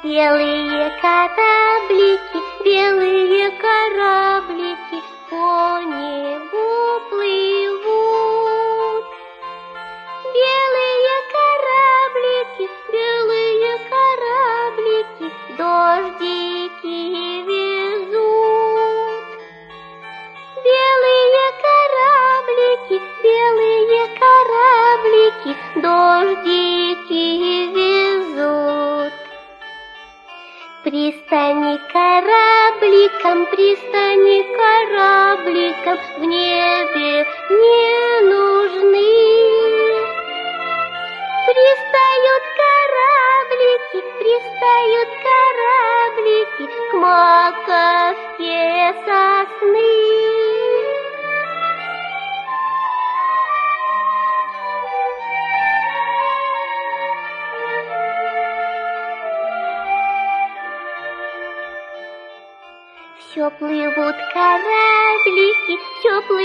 Белые кораблики, белые кораблики по небу плывут. Белые кораблики, дождики везут. Белые кораблики, дождики везут. Пристани корабликам в небе не нужны. Пристают кораблики к маковке сосны. Все плывут кораблики